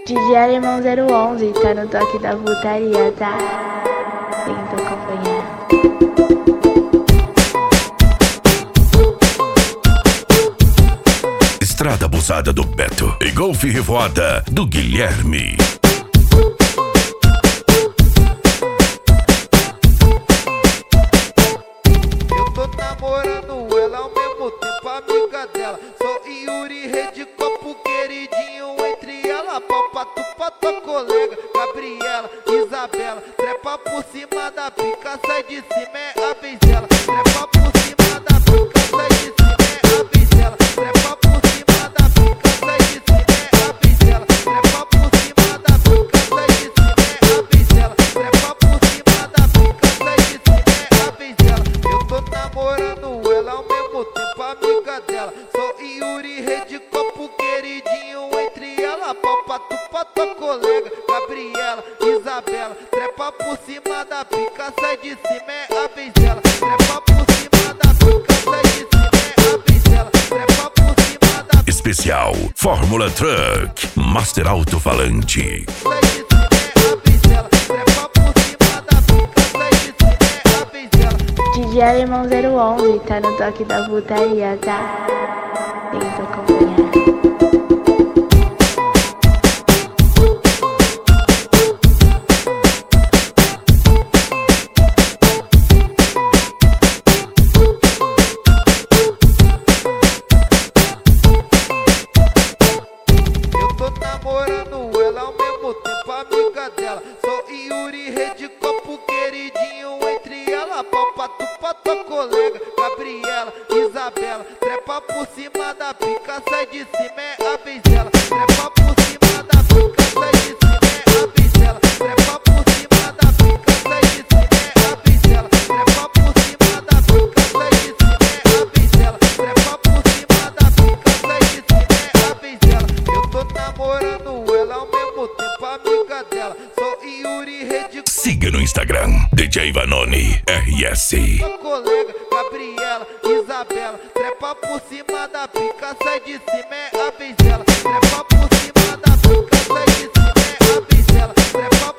DJ Alemão 011 tá no toque da putaria, tá? Tenta acompanhar. Estrada abusada do Beto e golfe revoada do Guilherme. Eu tô namorando ela ao mesmo tempo amiga dela. Sou Yuri, rede copo queridinho entre ela. Palpa tu pra tua colega Gabriela, Isabela. Trepa por cima da pica, sai de cima, é a vez dela. Trepa por cima da pica, sai de cima, é a vez dela. Trepa por cima da pica, sai de cima, é a vez dela. Trepa por cima da pica, sai de cima, é a vez dela. Trepa por cima da pica, sai de cima, é a vez dela. Eu tô namorando ela ao mesmo tempo amiga dela. Sou Yuri, rede copo queridinho entre ela. Palpa tu pra tua colega Gabriela, Isabela. Trepa por cima da pica, sai de cima, é a vez dela. Trepa por cima da pica, sai de cima, é a vez dela. Trepa por cima da pica. Especial Fórmula Truck Master Alto-Falante. Sai de cima, é a vez dela. Trepa por cima da pica, sai de cima, é a vez dela. DJ Alemão 011 tá no toque da putaria, tá? Tenta acompanhar. Namorando ela ao mesmo tempo amiga dela. Sou Yuri, rede copo queridinho entre ela. Palpa tu pra tua colega Gabriela, Isabela. Trepa por cima da pica, sai de cima, é a vez dela. Trepa por cima da pica, sai de cima, é a vez dela. Trepa por cima da pica, sai de cima, é a vez dela. Trepa por cima da pica, sai de cima, é a vez dela. Trepa por cima da pica, sai de cima, é a vez dela. Eu tô namorando ela ao mesmo tempo amiga dela. Sou Yuri, rede. Siga no Instagram DJ Vanoni RS. Colega Gabriela, Isabela. Trepa por cima da pica, sai de cima, é a vez dela. Trepa por cima da pica, sai de cima, é a vez dela. Trepa